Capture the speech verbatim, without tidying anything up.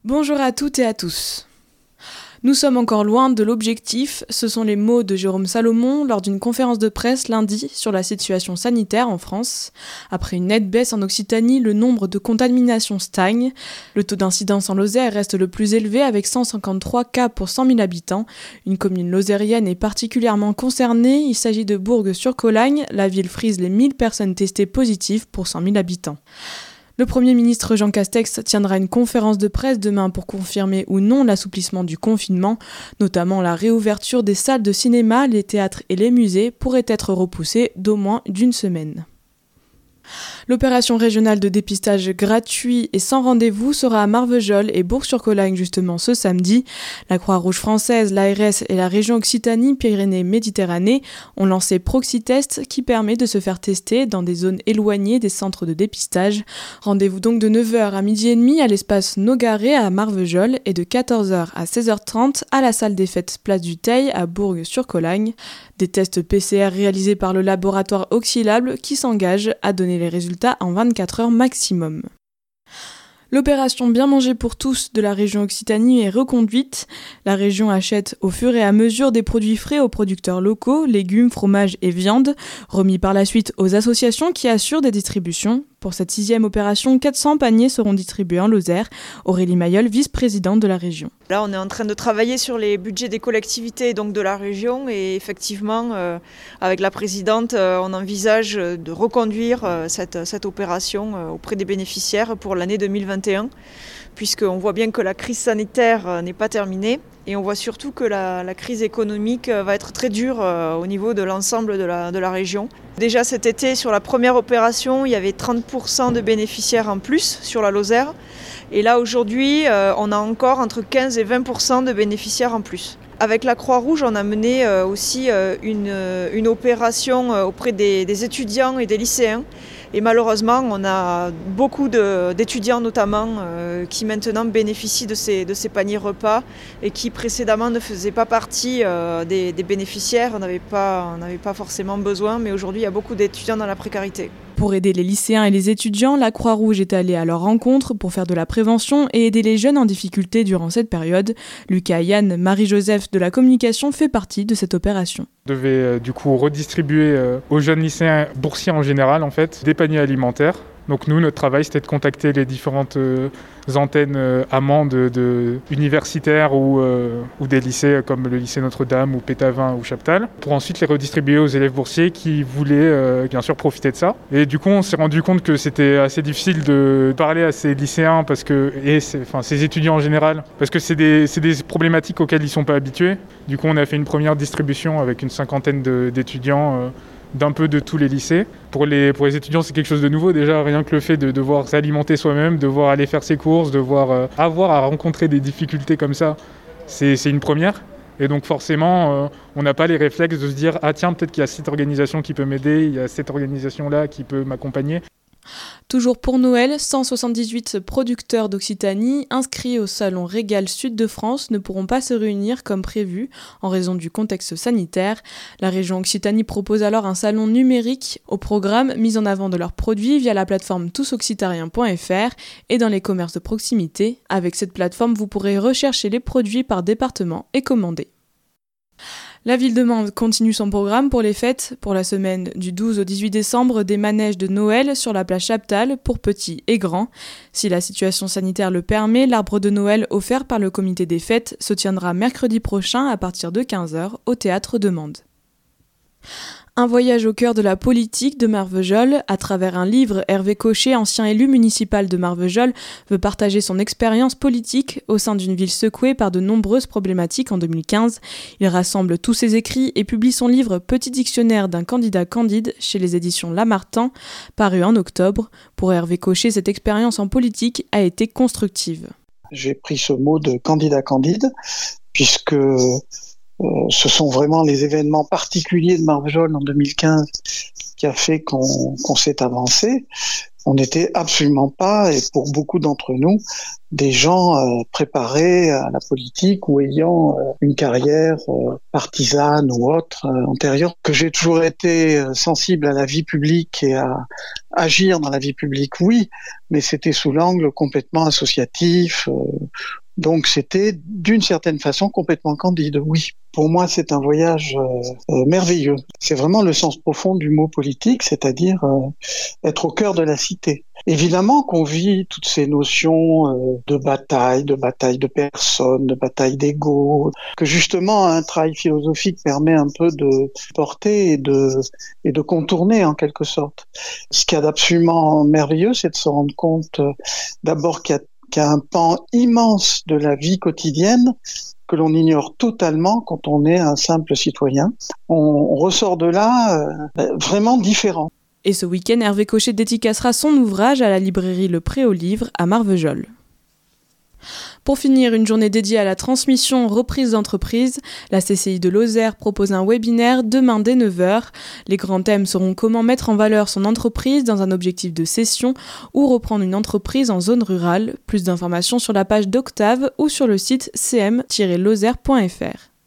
Bonjour à toutes et à tous. Nous sommes encore loin de l'objectif, ce sont les mots de Jérôme Salomon lors d'une conférence de presse lundi sur la situation sanitaire en France. Après une nette baisse en Occitanie, le nombre de contaminations stagne. Le taux d'incidence en Lozère reste le plus élevé avec cent cinquante-trois cas pour cent mille habitants. Une commune lozérienne est particulièrement concernée, il s'agit de Bourg-sur-Colagne. La ville frise les mille personnes testées positives pour cent mille habitants. Le Premier ministre Jean Castex tiendra une conférence de presse demain pour confirmer ou non l'assouplissement du confinement, notamment la réouverture des salles de cinéma, les théâtres et les musées pourraient être repoussée d'au moins d'une semaine. L'opération régionale de dépistage gratuit et sans rendez-vous sera à Marvejols et Bourg-sur-Colagne justement ce samedi. La Croix-Rouge française, l'A R S et la région Occitanie-Pyrénées-Méditerranée ont lancé ProxyTest qui permet de se faire tester dans des zones éloignées des centres de dépistage. Rendez-vous donc de neuf heures à midi et demi à l'espace Nogaret à Marvejols et de quatorze heures à seize heures trente à la salle des fêtes Place du Teil à Bourg-sur-Colagne. Des tests P C R réalisés par le laboratoire Oxylab qui s'engage à donner les résultats en vingt-quatre heures maximum. L'opération Bien manger pour tous de la région Occitanie est reconduite. La région achète au fur et à mesure des produits frais aux producteurs locaux, légumes, fromages et viandes, remis par la suite aux associations qui assurent des distributions. Pour cette sixième opération, quatre cents paniers seront distribués en Lozère. Aurélie Mayol, vice-présidente de la région. Là, on est en train de travailler sur les budgets des collectivités donc de la région et effectivement, euh, avec la présidente, euh, on envisage de reconduire euh, cette, cette opération euh, auprès des bénéficiaires pour l'année deux mille vingt et un, puisqu'on voit bien que la crise sanitaire euh, n'est pas terminée. Et on voit surtout que la, la crise économique va être très dure euh, au niveau de l'ensemble de la, de la région. Déjà cet été, sur la première opération, il y avait trente pour cent de bénéficiaires en plus sur la Lozère. Et là aujourd'hui, euh, on a encore entre quinze et vingt pour cent de bénéficiaires en plus. Avec la Croix-Rouge, on a mené euh, aussi euh, une, une opération euh, auprès des, des étudiants et des lycéens. Et malheureusement, on a beaucoup de, d'étudiants notamment euh, qui maintenant bénéficient de ces, de ces paniers repas et qui précédemment ne faisaient pas partie euh, des, des bénéficiaires. On n'avait pas, on n'avait pas forcément besoin, mais aujourd'hui, il y a beaucoup d'étudiants dans la précarité. Pour aider les lycéens et les étudiants, la Croix-Rouge est allée à leur rencontre pour faire de la prévention et aider les jeunes en difficulté durant cette période. Lucas Yann, Marie-Joseph de la communication fait partie de cette opération. On devait euh, du coup redistribuer euh, aux jeunes lycéens boursiers en général en fait, des paniers alimentaires. Donc nous, notre travail, c'était de contacter les différentes euh, antennes euh, amants de, de universitaires ou, euh, ou des lycées comme le lycée Notre-Dame ou Pétavin ou Chaptal, pour ensuite les redistribuer aux élèves boursiers qui voulaient euh, bien sûr profiter de ça. Et du coup, on s'est rendu compte que c'était assez difficile de parler à ces lycéens parce que, et ces, enfin, ces étudiants en général, parce que c'est des, c'est des problématiques auxquelles ils ne sont pas habitués. Du coup, on a fait une première distribution avec une cinquantaine de, d'étudiants euh, d'un peu de tous les lycées. Pour les, pour les étudiants, c'est quelque chose de nouveau déjà, rien que le fait de devoir s'alimenter soi-même, devoir aller faire ses courses, devoir euh, avoir à rencontrer des difficultés comme ça, c'est, c'est une première. Et donc forcément, euh, on n'a pas les réflexes de se dire « Ah tiens, peut-être qu'il y a cette organisation qui peut m'aider, il y a cette organisation-là qui peut m'accompagner ». Toujours pour Noël, cent soixante-dix-huit producteurs d'Occitanie inscrits au Salon Régal Sud de France ne pourront pas se réunir comme prévu en raison du contexte sanitaire. La région Occitanie propose alors un salon numérique au programme mise en avant de leurs produits via la plateforme tous occitariens point f r et dans les commerces de proximité. Avec cette plateforme, vous pourrez rechercher les produits par département et commander. La ville de Mende continue son programme pour les fêtes. Pour la semaine du douze au dix-huit décembre, des manèges de Noël sur la plage Chaptal pour petits et grands. Si la situation sanitaire le permet, l'arbre de Noël offert par le comité des fêtes se tiendra mercredi prochain à partir de quinze heures au théâtre de Mende. Un voyage au cœur de la politique de Marvejols. À travers un livre, Hervé Cochet, ancien élu municipal de Marvejols, veut partager son expérience politique au sein d'une ville secouée par de nombreuses problématiques en deux mille quinze. Il rassemble tous ses écrits et publie son livre Petit dictionnaire d'un candidat candide chez les éditions Lamartine, paru en octobre. Pour Hervé Cochet, cette expérience en politique a été constructive. J'ai pris ce mot de candidat candide puisque Euh, ce sont vraiment les événements particuliers de Marvejols en deux mille quinze qui a fait qu'on, qu'on s'est avancé. On n'était absolument pas, et pour beaucoup d'entre nous, des gens euh, préparés à la politique ou ayant euh, une carrière euh, partisane ou autre euh, antérieure. Que j'ai toujours été euh, sensible à la vie publique et à agir dans la vie publique, oui, mais c'était sous l'angle complètement associatif. Euh, donc c'était d'une certaine façon complètement candide, oui. Pour moi, c'est un voyage euh, euh, merveilleux. C'est vraiment le sens profond du mot politique, c'est-à-dire euh, être au cœur de la cité. Évidemment qu'on vit toutes ces notions euh, de bataille, de bataille de personnes, de bataille d'ego, que justement un travail philosophique permet un peu de porter et de, et de contourner en quelque sorte. Ce qu'il y a d'absolument merveilleux, c'est de se rendre compte euh, d'abord qu'il y a, qu'il y a un pan immense de la vie quotidienne que l'on ignore totalement quand on est un simple citoyen. On, on ressort de là euh, vraiment différent. Et ce week-end, Hervé Cochet dédicacera son ouvrage à la librairie Le Pré aux Livres à Marvejols. Pour finir, une journée dédiée à la transmission reprise d'entreprise, la C C I de Lozère propose un webinaire demain dès neuf heures. Les grands thèmes seront comment mettre en valeur son entreprise dans un objectif de cession ou reprendre une entreprise en zone rurale. Plus d'informations sur la page d'Octave ou sur le site c m tiret lozère point f r.